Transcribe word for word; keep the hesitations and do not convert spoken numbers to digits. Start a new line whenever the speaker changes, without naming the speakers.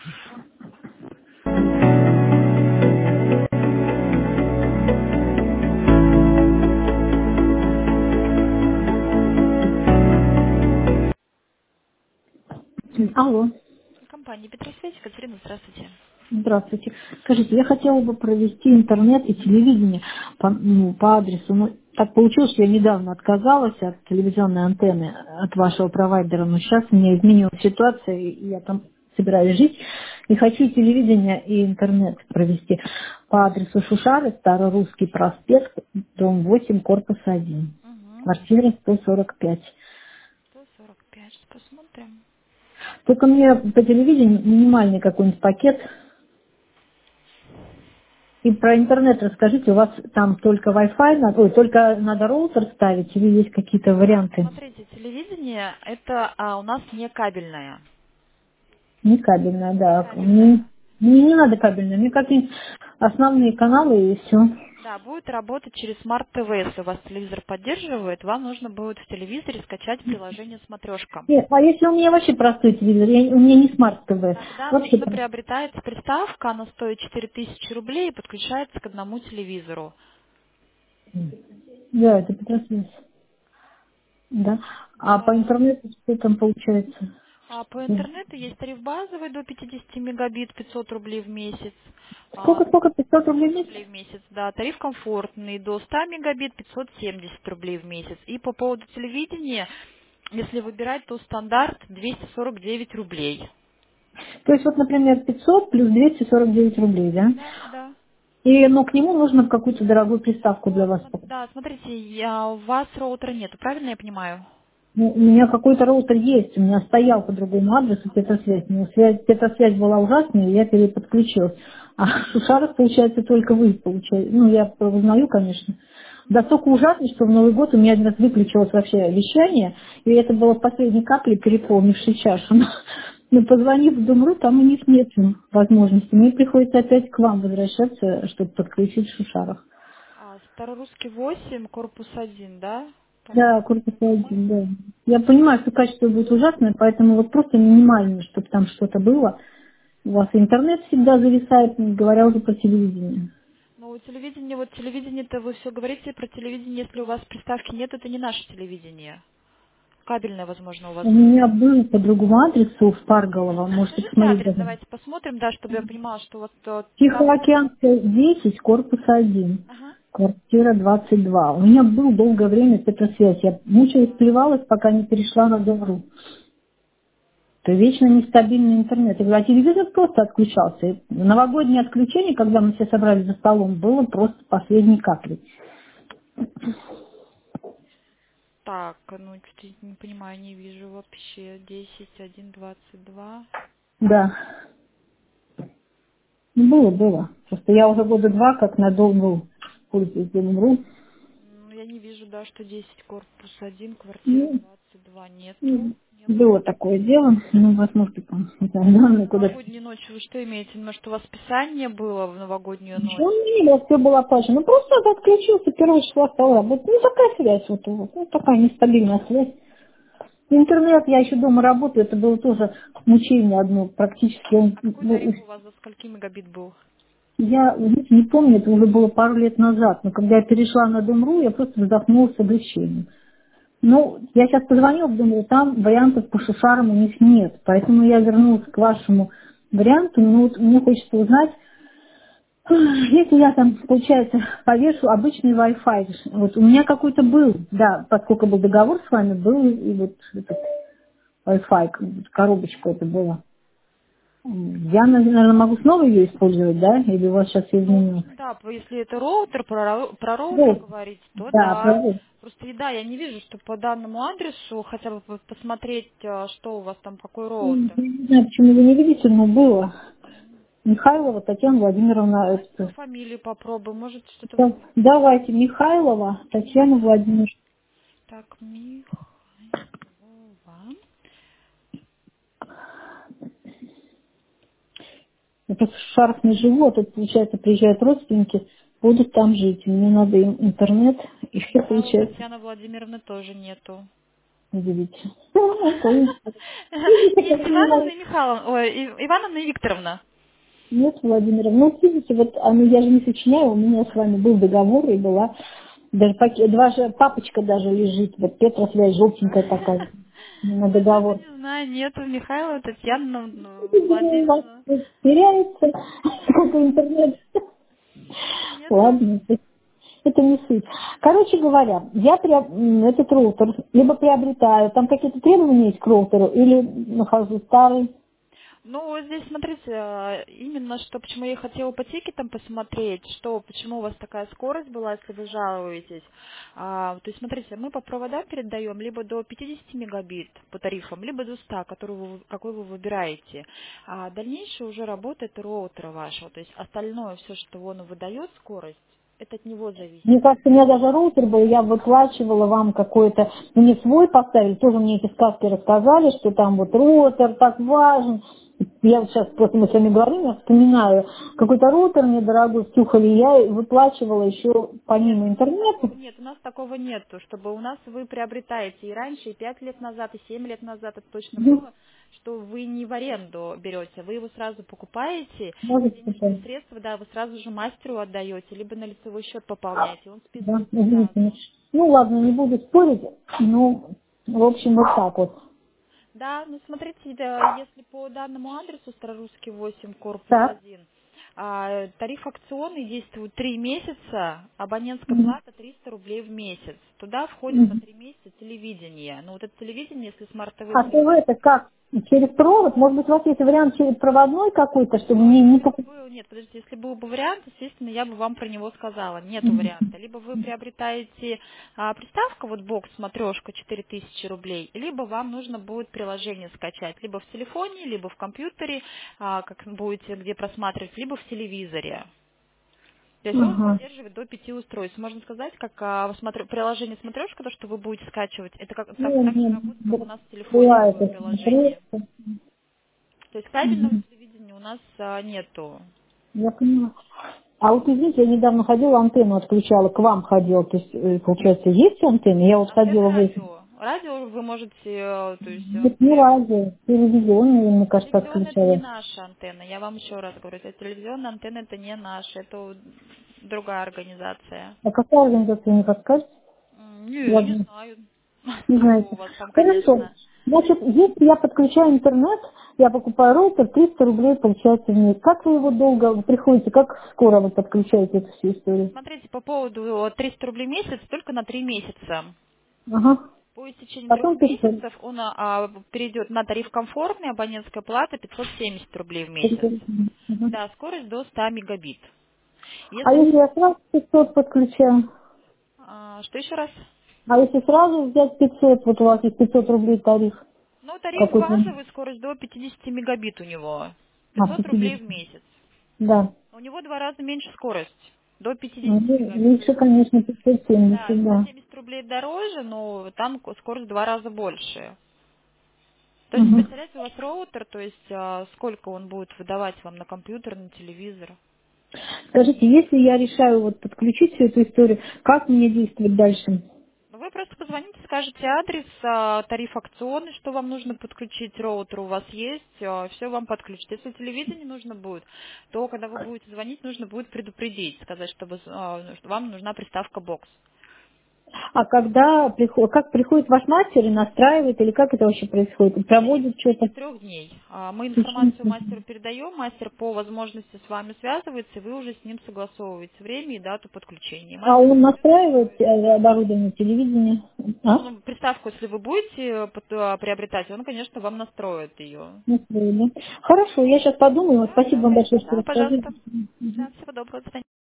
Алло,
Компания Петросвязь, Екатерина, здравствуйте.
здравствуйте. Скажите, я хотела бы провести интернет и телевидение по, ну, по адресу. Ну, так получилось, что я недавно отказалась от телевизионной антенны от вашего провайдера, но сейчас у меня изменилась ситуация, и я там собираюсь жить. И хочу телевидение и интернет провести по адресу Шушары, Старорусский проспект, дом восемь, корпус один,
Угу.
квартира сто сорок пять.
сто сорок пять, посмотрим.
Только мне по телевидению минимальный какой-нибудь пакет. И про интернет расскажите, у вас там только Wi-Fi, надо, ой, только надо роутер ставить или есть какие-то
А,
варианты?
смотрите, телевидение это а, у нас не кабельное.
Не кабельное,
Не
да. Мне,
кабельное.
мне не надо кабельное, мне какие-нибудь основные каналы и все.
Да, будет работать через Smart ти ви. Если у вас телевизор поддерживает, вам нужно будет в телевизоре скачать приложение «Смотрешка».
Нет, а если у меня вообще простой телевизор, я- у меня не смарт-ТВ,
Тогда
вообще
нужно
просто.
приобретается приставка, она стоит четыре тысячи рублей и подключается к одному телевизору.
Да, это Петросвязь. Да. А по
Да.
интернету что там получается?
А по интернету есть тариф базовый до пятьдесят мегабит, пятьсот рублей в месяц. А,
Сколько, сколько, пятьсот рублей в
пятьсот
месяц?
рублей в месяц, да. Тариф комфортный до ста мегабит, пятьсот семьдесят рублей в месяц. И по поводу телевидения, если выбирать, то стандарт двести сорок девять рублей.
То есть вот, например, пятьсот плюс двести сорок девять рублей, да?
Да, да.
И, но к нему нужно какую-то дорогую приставку для
Вот,
вас
смо-
покупать.
да, смотрите, я, у вас роутера нету, правильно я понимаю?
Ну, у меня какой-то роутер есть, у меня стоял по другому адресу Петросвязь. Но связь, Петросвязь была ужасная, и я переподключилась. А Шушаров, получается, только вы получаете. Ну, я узнаю, конечно. Да столько ужасно, что в Новый год у меня один раз выключилось вообще вещание, и это было в последней капле, переполнившей чашу. Но, но позвонив в Думру, там у них нет возможности. Мне приходится опять к вам возвращаться, чтобы подключить Шушаров.
А, Старорусский восемь, корпус один, да?
Да,
По-моему.
корпус один, да. Я понимаю, что качество будет ужасное, поэтому вот просто минимально, чтобы там что-то было. У вас интернет всегда зависает, не говоря уже про телевидение.
Ну, у телевидения, вот телевидение-то вы все говорите про телевидение, если у вас приставки нет, это не наше телевидение. Кабельное, возможно, у вас
У
будет.
меня был по другому адресу в Парголово,
А
можете
скажите
посмотреть
адрес,
даже.
давайте посмотрим, да, чтобы я понимала, что вот э, там...
Тихоокеанская десять, корпус один,
Ага.
квартира двадцать два. У меня был долгое время спецсвязь. Я мучилась, плевалась, пока не перешла на Дом.ру. То вечно нестабильный интернет. Я говорю, а телевизор просто отключался. И новогоднее отключение, когда мы все собрались за столом, было просто последней каплей.
Так, ну, что-то не понимаю, не вижу вообще. десять, один, двадцать два.
Да, ну, было, было. Просто я уже года два как на Дом.ру пользуюсь Дом.ру.
Ну, я не вижу, да, что десять, корпус один, квартира
Ну,
двадцать два. Нету.
ну,
Нету.
было такое дело. Ну, вас может быть, там, не знаю, данные куда-то.
Новогоднюю ночь вы что имеете? Может, у вас списание было в новогоднюю
Ничего
ночь?
не было, все было оплачено. Ну, просто отключился первого числа стола. Вот, ну, такая связь вот, вот. Ну, такая нестабильная связь. Интернет, я еще дома работаю, это было тоже мучение одно практически. Он,
А какой тариф
ну,
у вас за скольки мегабит был?
я знаете, не помню, это уже было пару лет назад, но когда я перешла на Дом.ру, я просто вздохнула с облегчением. Ну, я сейчас позвонила в Дом.ру, там вариантов по шушарам у них нет, поэтому я вернулась к вашему варианту, но вот мне хочется узнать, если я там, получается, повешу обычный Wi-Fi, вот у меня какой-то был, да, поскольку был договор с вами, был и вот этот Wi-Fi, коробочка это была. Я, наверное, могу снова ее использовать, да? Или у вас сейчас все
Ну,
изменилось?
да, по- если это роутер, про, ро- про роутер
Да,
говорить, то
да,
да.
правда.
Просто, и да, я не вижу, что по данному адресу, хотя бы по- посмотреть, а, что у вас там, какой
М,
роутер.
Я не знаю, почему вы не видите, но было. Михайлова Татьяна Владимировна.
Давайте по
Это,
фамилии попробуем, может, что-то вы...
да, давайте, Михайлова Татьяна Владимировна.
Так, Михайлова.
Я просто в Шарах не живу, а тут, получается, приезжают родственники, будут там жить. Мне надо им интернет, и все
Михайлова
получается.
Татьяны Владимировны тоже нету.
Удивительно. Нет,
Есть Ивановна и Михайловна, ой, И- Ивановна и Викторовна.
Владимировна. Ну, видите, вот а, ну, я же не сочиняю, у меня с вами был договор, и была даже паке- два же, папочка даже лежит, вот Петра связь желтенькая такая на
Ой, даже
договор.
не знаю, нету Михаила, Татьяна ну,
У вас
Владимировна.
теряется, сколько интернет.
Нету.
Ладно, это это не суть. Короче говоря, я приоб- м, этот роутер либо приобретаю, там какие-то требования есть к роутеру, или нахожу старый.
Ну, вот здесь, смотрите, а, именно что, почему я хотела по тикетам посмотреть, что, почему у вас такая скорость была, если вы жалуетесь. А, то есть, смотрите, мы по проводам передаем либо до пятидесяти мегабит по тарифам, либо до ста, который вы, какой вы выбираете. А дальнейшее уже работает роутера вашего, то есть остальное, все, что он выдает, скорость, это от него зависит.
Мне кажется, у меня даже роутер был, я выплачивала вам какой-то, ну не свой поставили, тоже мне эти сказки рассказали, что там вот роутер так важен. Я вот сейчас просто мы с вами говорим, я вспоминаю, какой-то роутер мне дорогой втюхали, я выплачивала еще
Нет,
помимо
у нас такого,
интернета.
нет, у нас такого нету, чтобы у нас вы приобретаете и раньше, и пять лет назад, и семь лет назад это точно
Мгм.
было, что вы не в аренду берете, вы его сразу покупаете, и
Может,
денежные
такое.
средства, да, вы сразу же мастеру отдаете, либо на лицевой счет пополняете, он
Да,
списывается
извините.
сразу.
Ну ладно, не буду спорить, ну, в общем, вот так вот.
Да, ну смотрите, да, если по данному адресу Старорусский восемь, корпус
Так.
один, а, тариф акционный действует три месяца, абонентская
Мгм.
плата триста рублей в месяц. Туда входит на
Мгм.
три месяца телевидение. Ну вот это телевидение, если смарт-ТВ
А ТВ
включить,
это как? Через провод? Может быть, у вас есть вариант через проводной какой-то, чтобы
Э,
мне не
Если бы
покупать?
был, нет, подождите, если был бы вариант, естественно, я бы вам про него сказала. Нету варианта. Либо вы приобретаете а, приставку, вот бокс, смотрешка, четыре тысячи рублей, либо вам нужно будет приложение скачать, либо в телефоне, либо в компьютере, а, как будете где просматривать, либо в телевизоре. То есть он
Ага.
поддерживает до пяти устройств. Можно сказать, как а, смотр- приложение смотрешка, то, что вы будете скачивать, это как, так,
Ну,
так же
нет,
работает, как у
б-
нас в телефоне
была
такое
это
приложение.
смотрешка.
То есть кабельного
Мгм.
телевидения у нас а, нету.
Я поняла. А вот извините, я недавно ходила, антенну отключала, к вам ходила, то есть, э, получается, есть антенна? Я вот
Антенна
ходила в эфир.
радио. Радио вы можете, э, то есть, э,
Нет, не
при-
радио, телевизионную, мне кажется,
телевизионная это не
отключала.
наша антенна. Я вам еще раз говорю, это телевизионная антенна это не наша, это другая организация.
А какая организация, не подскажете?
М, Не, не
Ладно.
знаю.
Не
Какого
знаете.
у вас там,
Хорошо.
конечно.
Значит, если я подключаю интернет, я покупаю роутер, триста рублей получается в месяц. Как вы его долго вы приходите, как скоро вы подключаете эту всю историю?
Смотрите, по поводу триста рублей в месяц только на три месяца.
Ага.
По истечении трех
Потом пятьсот.
месяцев он а, перейдет на тариф комфортный, абонентская плата пятьсот семьдесят рублей в месяц.
Ага.
Да, скорость до ста мегабит.
А
Если
если я сразу пятьсот подключаю?
а, что еще раз?
А если сразу взять пятьсот, вот у вас есть пятьсот рублей тариф
Ну, тариф
какой-то?
базовый, скорость до пятидесяти мегабит у него.
А,
пятьсот рублей
пятьдесят.
в месяц.
Да.
У него два раза меньше скорость. До
Ну,
пятидесяти мегабит.
лучше, конечно, пятьсот
Да,
семьдесят,
сто
да.
семьдесят рублей дороже, но там ко- скорость в два раза больше. То есть,
Угу.
представляете, у вас роутер, то есть а, сколько он будет выдавать вам на компьютер, на телевизор?
Скажите, если я решаю вот подключить всю эту историю, как мне действовать дальше?
Ну, вы просто позвоните, скажете адрес, а, тариф акционный, что вам нужно подключить, роутер у вас есть, все вам подключат. Если телевидение нужно будет, то когда вы будете звонить, нужно будет предупредить, сказать, чтобы а, что вам нужна приставка бокс.
А когда приход- как приходит ваш мастер и настраивает, или как это вообще происходит?
В течение, в
Проводит
течение
что-то?
трех дней. А, Мы
В течение
информацию
трех
мастеру передаем, мастер по возможности с вами связывается, и вы уже с ним согласовываете время и дату подключения.
А
Мастер
он
все это
настраивает
настроит.
э, оборудование телевидения?
Ну,
А?
ну, приставку, если вы будете э, под- а, приобретать, он, конечно, вам настроит ее.
Настроит, да? Хорошо, я сейчас подумаю.
Да,
Спасибо
да,
вам большое,
конечно,
что
да,
рассказали.
пожалуйста. Да, всего доброго, до свидания.